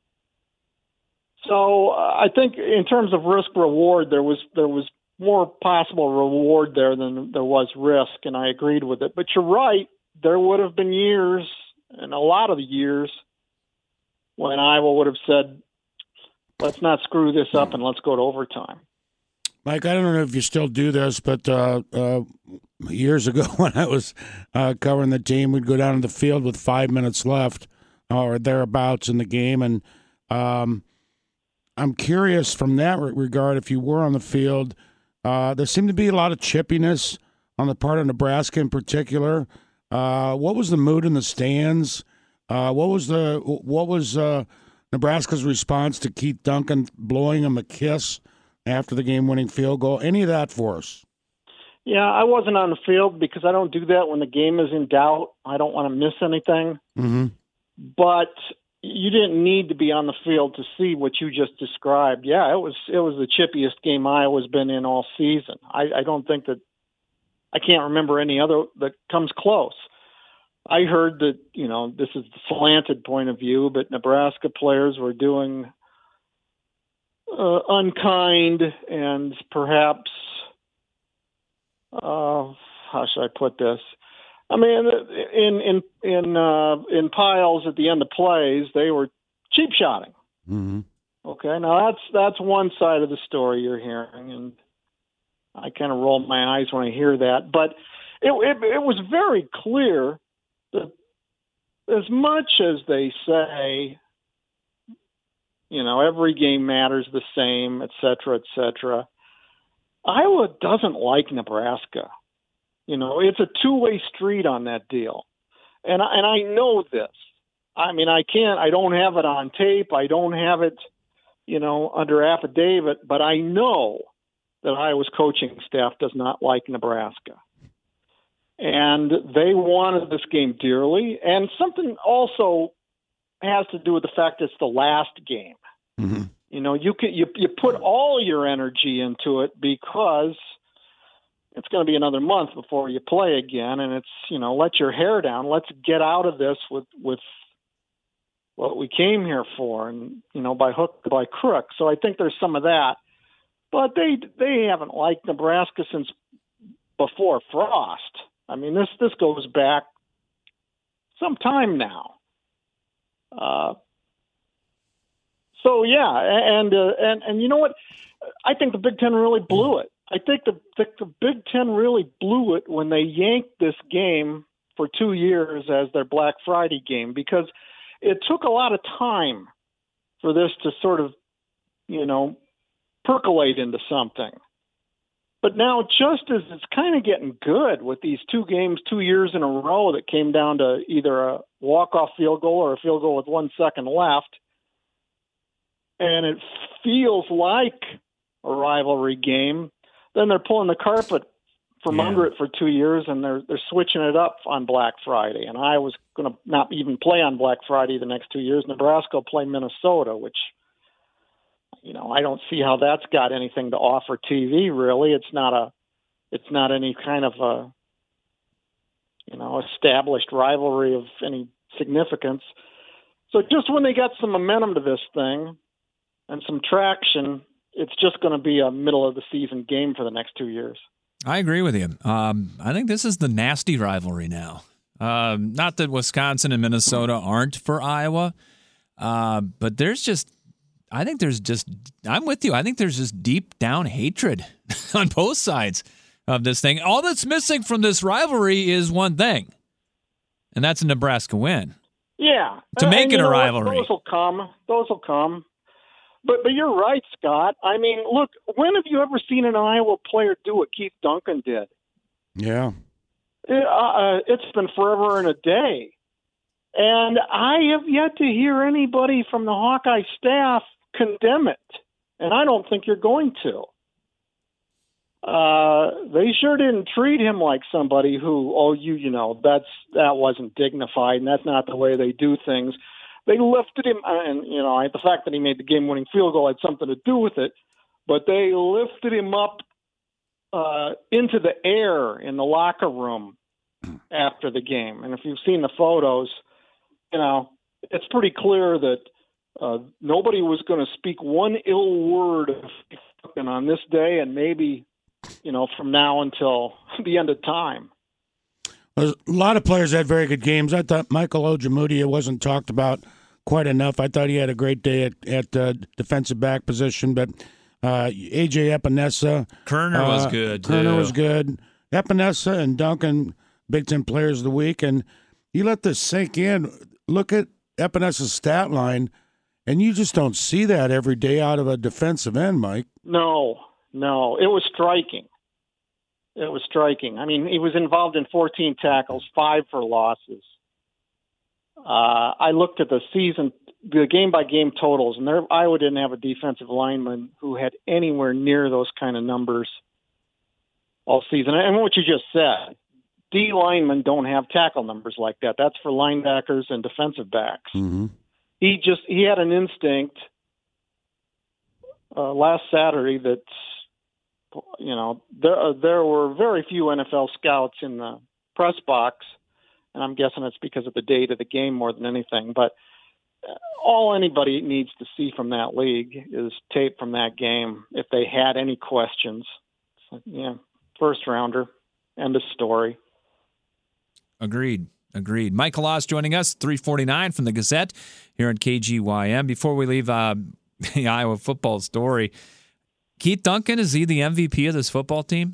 So uh, I think in terms of risk reward, there was there was more possible reward there than there was risk, and I agreed with it. But you're right, there would have been years, and a lot of the years, when Iowa would have said, let's not screw this up and let's go to overtime. Mike, I don't know if you still do this, but uh, uh, years ago when I was uh, covering the team, we'd go down to the field with five minutes left or thereabouts in the game. And um, I'm curious from that regard, if you were on the field, uh, there seemed to be a lot of chippiness on the part of Nebraska in particular. Uh, what was the mood in the stands? Uh, what was the what was uh, Nebraska's response to Keith Duncan blowing him a kiss after the game-winning field goal? Any of that for us? Yeah, I wasn't on the field because I don't do that when the game is in doubt. I don't want to miss anything. Mm-hmm. But you didn't need to be on the field to see what you just described. Yeah, it was it was the chippiest game Iowa's been in all season. I, I don't think that I can't remember any other that comes close. I heard that, you know, this is the slanted point of view, but Nebraska players were doing uh, unkind and perhaps, uh, how should I put this? I mean, in in in uh, in piles at the end of plays, they were cheap shotting. Mm-hmm. Okay, now that's that's one side of the story you're hearing, and I kind of roll my eyes when I hear that. But it it, it was very clear that as much as they say, you know, every game matters the same, et cetera, et cetera, Iowa doesn't like Nebraska. You know, it's a two-way street on that deal. And, and I know this. I mean, I can't, I don't have it on tape. I don't have it, you know, under affidavit, but I know that Iowa's coaching staff does not like Nebraska. And they wanted this game dearly. And something also has to do with the fact that it's the last game. Mm-hmm. You know, you can, you you put all your energy into it because it's going to be another month before you play again. And it's, you know, let your hair down. Let's get out of this with, with what we came here for, and, you know, by hook, by crook. So I think there's some of that. But they they haven't liked Nebraska since before Frost. I mean, this this goes back some time now. Uh, so yeah, and uh, and and you know what? I think the Big Ten really blew it. I think the, the the Big Ten really blew it when they yanked this game for two years as their Black Friday game, because it took a lot of time for this to sort of, you know, percolate into something. But now, just as it's kind of getting good with these two games two years in a row that came down to either a walk-off field goal or a field goal with one second left, and it feels like a rivalry game, then they're pulling the carpet from Yeah. under it for two years, and they're they're switching it up on Black Friday. And I was going to not even play on Black Friday the next two years. Nebraska will play Minnesota, which, you know, I don't see how that's got anything to offer T V. Really, it's not a, it's not any kind of a, you know, established rivalry of any significance. So just when they got some momentum to this thing and some traction, it's just going to be a middle of the season game for the next two years. I agree with you. Um, I think this is the nasty rivalry now. Um, not that Wisconsin and Minnesota aren't for Iowa, uh, but there's just, I think there's just, I'm with you. I think there's just deep down hatred on both sides of this thing. All that's missing from this rivalry is one thing, and that's a Nebraska win. Yeah. To And make you it a know what? rivalry. Those will come. Those will come. but but you're right, Scott. I mean, look, when have you ever seen an Iowa player do what Keith Duncan did? Yeah. It, uh, it's been forever and a day. And I have yet to hear anybody from the Hawkeye staff condemn it. And I don't think you're going to. Uh, they sure didn't treat him like somebody who, oh, you, you know, that's that wasn't dignified, and that's not the way they do things. They lifted him, and you know, the fact that he made the game-winning field goal had something to do with it. But they lifted him up uh, into the air in the locker room after the game. And if you've seen the photos, you know, it's pretty clear that uh, nobody was going to speak one ill word of Duncan on this day, and maybe, you know, from now until the end of time. A lot of players had very good games. I thought Michael Ojemudia wasn't talked about quite enough. I thought he had a great day at, at uh, defensive back position, but uh, A J Epinesa. Kerner uh, was good, Kerner too. was good. Epinesa and Duncan, Big Ten Players of the Week. And you let this sink in. Look at Epinesa's stat line, and you just don't see that every day out of a defensive end, Mike. No, no. It was striking. It was striking. I mean, he was involved in fourteen tackles, five for losses. Uh, I looked at the season, the game-by-game totals, and there, Iowa didn't have a defensive lineman who had anywhere near those kind of numbers all season. And what you just said, D linemen don't have tackle numbers like that. That's for linebackers and defensive backs. Mm-hmm. He just he had an instinct uh, last Saturday that, you know, there uh, there were very few N F L scouts in the press box, and I'm guessing it's because of the date of the game more than anything. But all anybody needs to see from that league is tape from that game if they had any questions. So, yeah, first rounder, end of story. Agreed. Agreed. Michael Oss joining us, three forty-nine from the Gazette here at K G Y M. Before we leave uh, the Iowa football story, Keith Duncan, is he the M V P of this football team?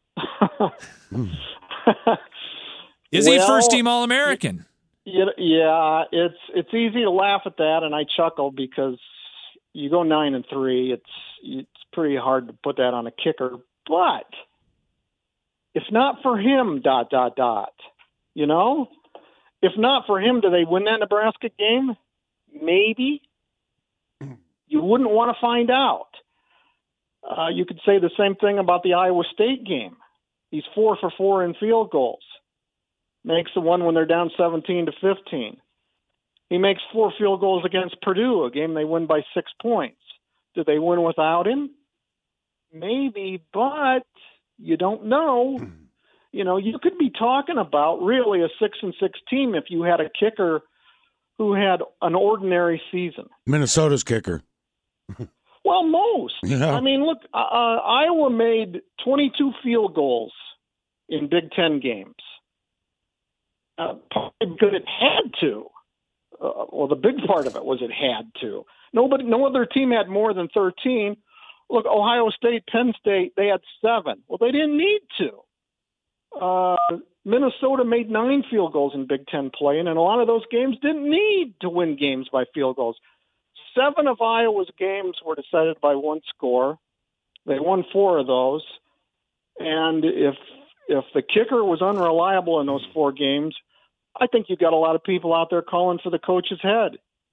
Is he Well, first-team All-American? Yeah, yeah, it's it's easy to laugh at that, and I chuckle because you go nine and three. It's it's pretty hard to put that on a kicker. But if not for him, dot dot dot. You know, if not for him, do they win that Nebraska game? Maybe. You wouldn't want to find out. Uh, you could say the same thing about the Iowa State game. He's four for four in field goals. Makes the one when they're down seventeen to fifteen. He makes four field goals against Purdue, a game they win by six points. Did they win without him? Maybe, but you don't know. You know, you could be talking about really a six and six team if you had a kicker who had an ordinary season. Minnesota's kicker. Well, most. Yeah. I mean, look, uh, Iowa made twenty-two field goals in Big Ten games. Uh, probably because it had to. Uh, well, the big part of it was it had to. Nobody, no other team had more than thirteen. Look, Ohio State, Penn State, they had seven. Well, they didn't need to. Uh, Minnesota made nine field goals in Big Ten play, and in a lot of those games didn't need to win games by field goals. Seven of Iowa's games were decided by one score. They won four of those. And if if the kicker was unreliable in those four games, I think you've got a lot of people out there calling for the coach's head.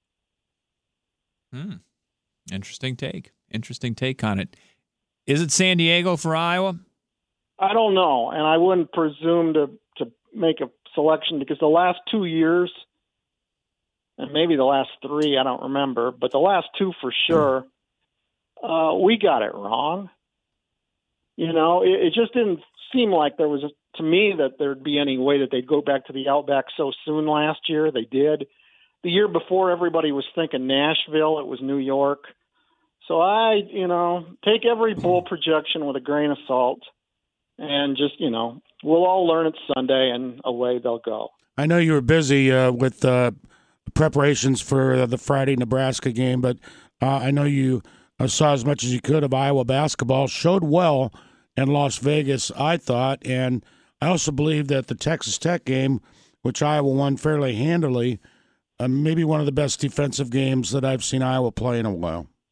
Hmm. Interesting take. Interesting take on it. Is it San Diego for Iowa? I don't know, and I wouldn't presume to, to make a selection because the last two years, and maybe the last three, I don't remember, but the last two for sure, uh, we got it wrong. You know, it, it just didn't seem like there was, a, to me, that there'd be any way that they'd go back to the Outback so soon last year. They did. The year before, everybody was thinking Nashville. It was New York. So I, you know, take every bowl projection with a grain of salt. And just, you know, we'll all learn it Sunday, and away they'll go. I know you were busy uh, with uh, preparations for uh, the Friday Nebraska game, but uh, I know you uh, saw as much as you could of Iowa basketball. Showed well in Las Vegas, I thought. And I also believe that the Texas Tech game, which Iowa won fairly handily, uh, maybe one of the best defensive games that I've seen Iowa play in a while.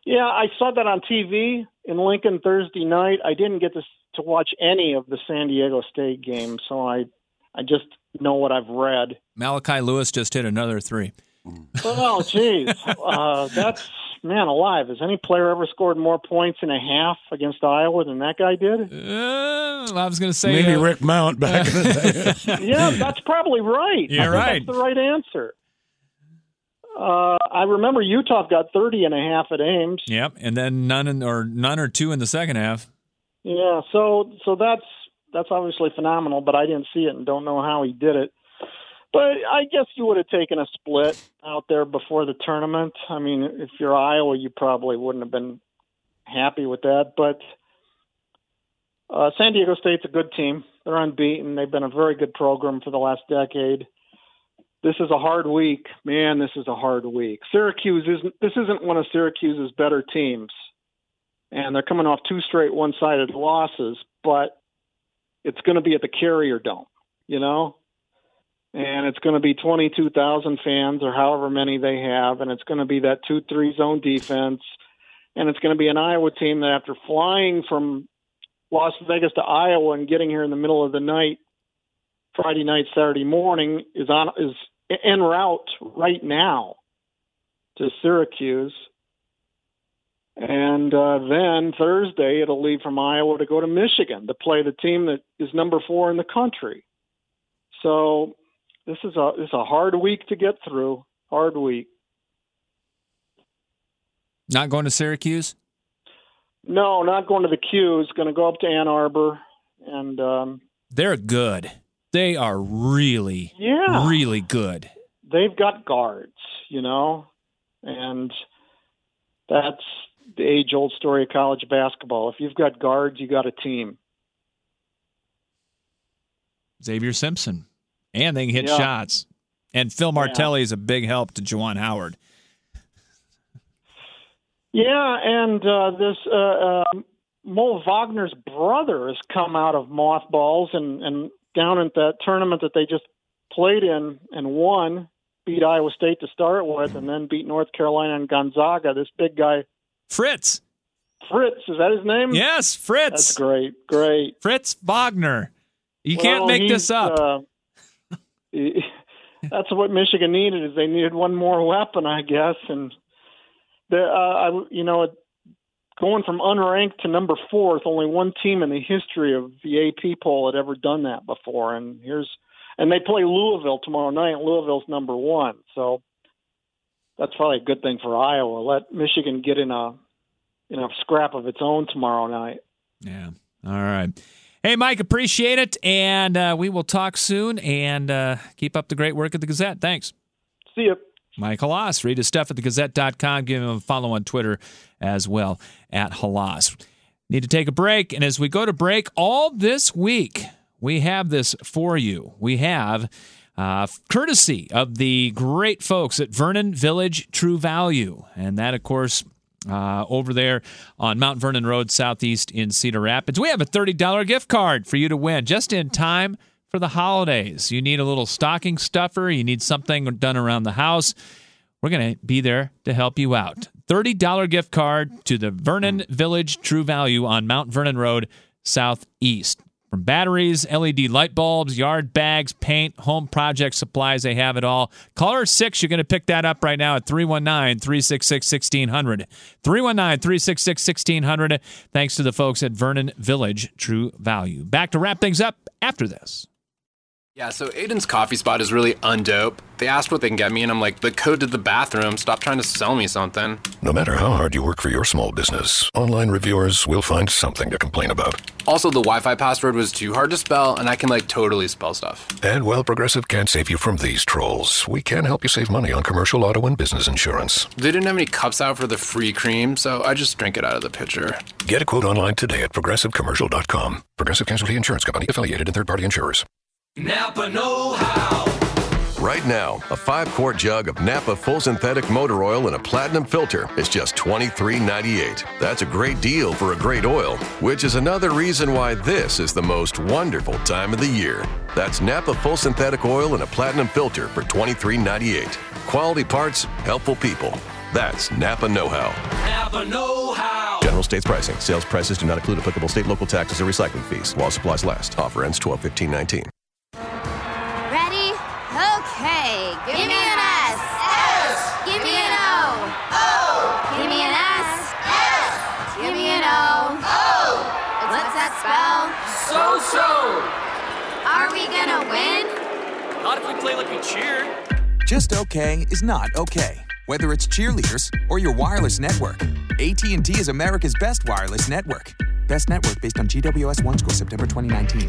Yeah, I saw that on T V in Lincoln Thursday night. I didn't get to to watch any of the San Diego State games, so I I just know what I've read. Malachi Lewis just hit another three. Oh, geez. uh, that's, man alive. Has any player ever scored more points in a half against Iowa than that guy did? Uh, I was going to say... Maybe uh, Rick Mount back in the day. Yeah, that's probably right. You're I think right. That's the right answer. Uh, I remember Utah got thirty and a half at Ames. Yep, and then none in, or none or two in the second half. Yeah, so so that's that's obviously phenomenal, but I didn't see it and don't know how he did it. But I guess you would have taken a split out there before the tournament. I mean, if you're Iowa, you probably wouldn't have been happy with that. But uh, San Diego State's a good team. They're unbeaten. They've been a very good program for the last decade. This is a hard week. Man, this is a hard week. Syracuse isn't. This isn't one of Syracuse's better teams. And they're coming off two straight one-sided losses, but it's going to be at the Carrier Dome, you know? And it's going to be twenty-two thousand fans or however many they have, and it's going to be that two three zone defense. And it's going to be an Iowa team that after flying from Las Vegas to Iowa and getting here in the middle of the night, Friday night, Saturday morning, is on is en route right now to Syracuse. And uh, then Thursday, it'll leave from Iowa to go to Michigan to play the team that is number four in the country. So this is a this is a hard week to get through. Hard week. Not going to Syracuse? No, not going to the Q's. Going to go up to Ann Arbor, and um, they're good. They are really, yeah. really good. They've got guards, you know, and that's the age-old story of college basketball. If you've got guards, you got a team. Xavier Simpson. And they can hit yeah. shots. And Phil Martelli is a big help to Juwan Howard. Yeah, and uh, this uh, uh, Mo Wagner's brother has come out of mothballs and, and down at that tournament that they just played in and won, beat Iowa State to start with, and then beat North Carolina and Gonzaga. This big guy, Fritz. Fritz, is that his name? Yes, Fritz. That's great, great. Fritz Wagner. You well, can't make this up. Uh, he, that's what Michigan needed. Is they needed one more weapon, I guess. And the, uh, I, you know, going from unranked to number fourth, only one team in the history of the A P poll had ever done that before. And here's, and they play Louisville tomorrow night. Louisville's number one, so that's probably a good thing for Iowa. Let Michigan get in a, in a scrap of its own tomorrow night. Yeah. All right. Hey, Mike, appreciate it, and uh, we will talk soon, and uh, keep up the great work at the Gazette. Thanks. See you. Mike Halas. Read his stuff at the gazette dot com. Give him a follow on Twitter as well, at Halas. Need to take a break, and as we go to break, all this week, we have this for you. We have, uh, courtesy of the great folks at Vernon Village True Value, and that, of course, Uh, over there on Mount Vernon Road, southeast in Cedar Rapids. We have a thirty dollars gift card for you to win just in time for the holidays. You need a little stocking stuffer. You need something done around the house. We're going to be there to help you out. thirty dollars gift card to the Vernon Village True Value on Mount Vernon Road, southeast. From batteries, L E D light bulbs, yard bags, paint, home project supplies, they have it all. Caller six, you're going to pick that up right now at three one nine, three six six, one six zero zero. three one nine, three six six, one six zero zero. Thanks to the folks at Vernon Village True Value. Back to wrap things up after this. Yeah, so Aiden's coffee spot is really undope. They asked what they can get me, and I'm like, the code to the bathroom. Stop trying to sell me something. No matter how hard you work for your small business, online reviewers will find something to complain about. Also, the Wi-Fi password was too hard to spell, and I can, like, totally spell stuff. And while Progressive can't save you from these trolls, we can help you save money on commercial auto and business insurance. They didn't have any cups out for the free cream, so I just drink it out of the pitcher. Get a quote online today at progressive commercial dot com. Progressive Casualty Insurance Company, affiliated and third-party insurers. Napa know-how. Right now, a five-quart jug of Napa Full Synthetic Motor Oil and a Platinum Filter is just twenty-three ninety-eight. That's a great deal for a great oil, which is another reason why this is the most wonderful time of the year. That's Napa Full Synthetic Oil and a Platinum Filter for twenty-three ninety-eight. Quality parts, helpful people. That's Napa know-how. Napa know-how. General States pricing. Sales prices do not include applicable state, local taxes, or recycling fees. While supplies last. Offer ends twelve fifteen nineteen. Ready? Okay. Give, Give me an S. S. Give me an O. O. Give me an S. S. Give me an O. O. What's that spell? So-so. Are we gonna win? Not if we play like we cheer. Just okay is not okay. Whether it's cheerleaders or your wireless network, A T and T is America's best wireless network. Best network based on G W S one score September twenty nineteen.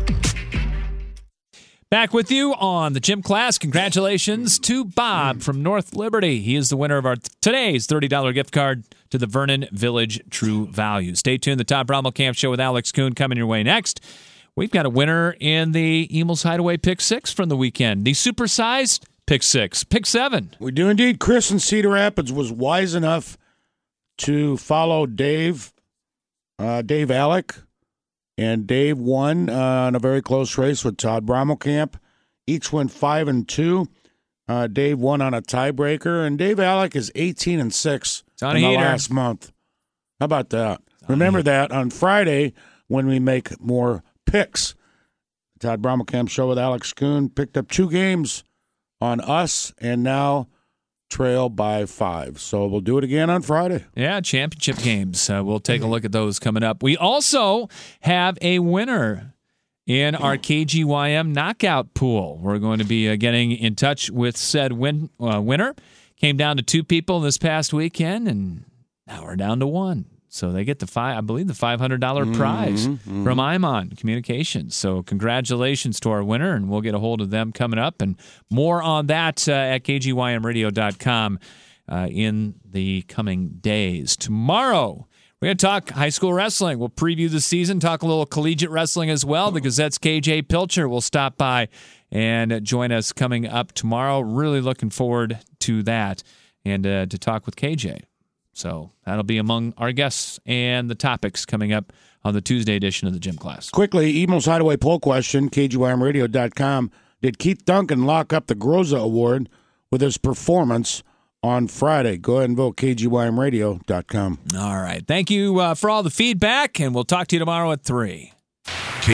Back with you on the gym class. Congratulations to Bob from North Liberty. He is the winner of our today's thirty dollars gift card to the Vernon Village True Value. Stay tuned. The Todd Bromwell Camp Show with Alex Kuhn coming your way next. We've got a winner in the Emil's Hideaway Pick Six from the weekend. The supersized Pick Six. Pick Seven. We do indeed. Chris in Cedar Rapids was wise enough to follow Dave, uh, Dave Alec, and Dave won uh, in a very close race with Todd Brommelkamp. Each went five and two. Uh, Dave won on a tiebreaker, and Dave Alec is eighteen and six in the heater. last month. How about that? Remember that on Friday when we make more picks. Todd Brommelkamp Show with Alex Kuhn picked up two games on us, and now trail by five. So we'll do it again on Friday. Yeah, championship games. Uh, we'll take a look at those coming up. We also have a winner in our K G Y M knockout pool. We're going to be uh, getting in touch with said win, uh, winner. Came down to two people this past weekend, and now we're down to one. So they get the five, I believe, the five hundred dollars Mm-hmm, prize mm-hmm. from Imon Communications. So congratulations to our winner, and we'll get a hold of them coming up. And more on that uh, at K G Y M radio dot com uh, in the coming days. Tomorrow, we're going to talk high school wrestling. We'll preview the season, talk a little collegiate wrestling as well. The Gazette's K J Pilcher will stop by and join us coming up tomorrow. Really looking forward to that and uh, to talk with K J. So that'll be among our guests and the topics coming up on the Tuesday edition of the gym class. Quickly, Emil's Hideaway poll question, K G Y M radio dot com. Did Keith Duncan lock up the Groza Award with his performance on Friday? Go ahead and vote, K G Y M radio dot com. All right. Thank you uh, for all the feedback, and we'll talk to you tomorrow at three.